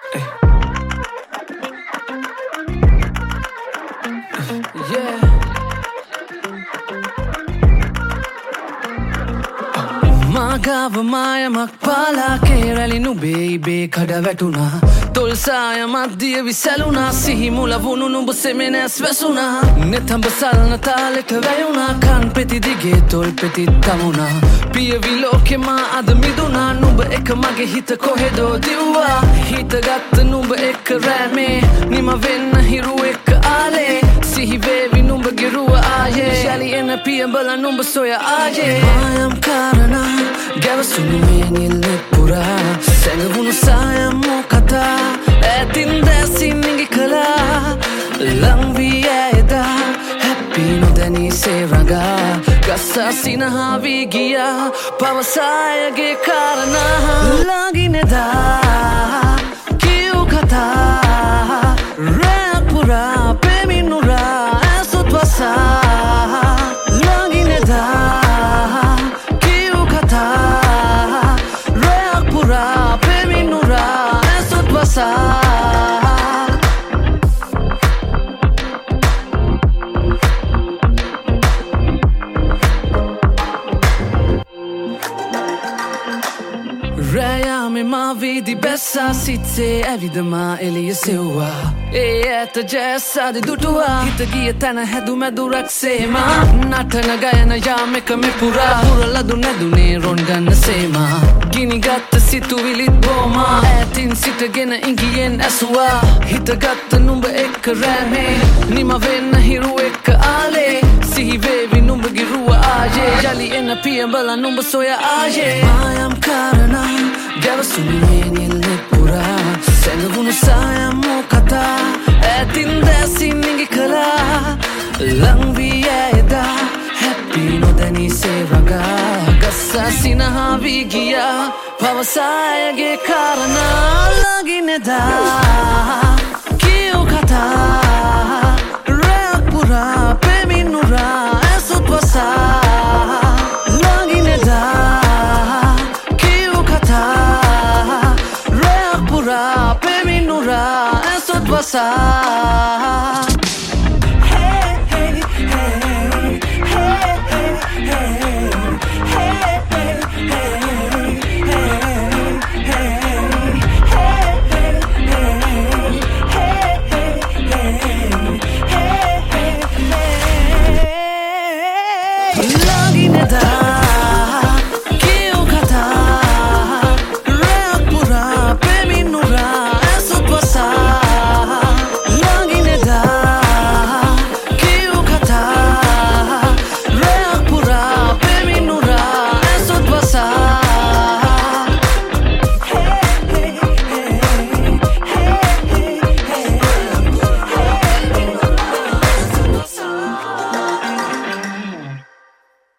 Yeah. Magav mayamak pala kerali nube ibe kada වැටුණා තොල් සාය මැදිය විසැලුණා සිහි මුල වුණු නුඹ සෙමෙනස් වැසුණා නෙතඹ සල්න තාලෙට වැයුණා කන් පෙති දිගේ තොල් පෙති තමුණා පියවි ලෝකෙ මා අද මිදුණා නුඹ එක මගේ හිත කොහෙදෝ දිව්වා හිත ගත්ත නුඹ එක්ක රෑමේ නිම වෙන්න හිරු එක්ක ආලේ සිහි වේවි නුඹගේ රුව ආයේ ශලි එන පියඹල නුඹ සොය ආයේ මායම් කාරණා ගැවසුණු මේ නිල්නෙ පුරා සැඟවුණු සායම් කතා ඇතින් දැසින් නිගි කලා ලංවී ඇයදා හැපි නොදැනී සේරගා ගස්සා සිනහා වී ගියා පවසායගේ කාරණා ළඟිනෙදා කියූ කතා රැයක් පුරා පෙමිනුරා ඇසුත් වසා ළඟිනෙදා කියූ කතා රැයක් පුරා පෙමිනුරා ඇසුත් වසා රෑයාමෙ මා වීදි බැස්සා සිත්සේ ඇවිද මා එළිය සෙව්වා ඒ ඇත ජැස්සාදි දුටුවා හිත ගිය තැන හැදු මැදුරක් සේමා නටන ගයන යාමෙක මෙපුරා පුරලදු නැදුනේ රොන් ගන්න සේමා ගිනිගත්ත සිතුවිලිත් බෝමා ඈතින් සිටගෙන ඉඟියෙන් ඇසුවා හිත ගත්ත නුඹ එක්ක රෑමේ නිම වෙන්න හිරු එක්ක ආලේ සිහි වේවි නුඹගේ රුව ආයේ යලි එන පියඹල නුඹ සොය ආයේ මායම් කාරණා ගැවසුණු මේ නිල්නෙ පුරා සැඟවුණු සායම් කතා ඇතින් දැසින් නිගි කලා ලංවී ඇයදා හැපි නොදැනී සේරගා ගස්සා සිනහා වී ගියා පවසායගේ කාරණා ළඟිනෙදා කියූ කතා රැයක් පුරා පෙමිනුරා ඇසුත් වසා ළඟිනෙදා කියූ කතා රැයක් පුරා පෙමිනුරා ඇසුත් වසා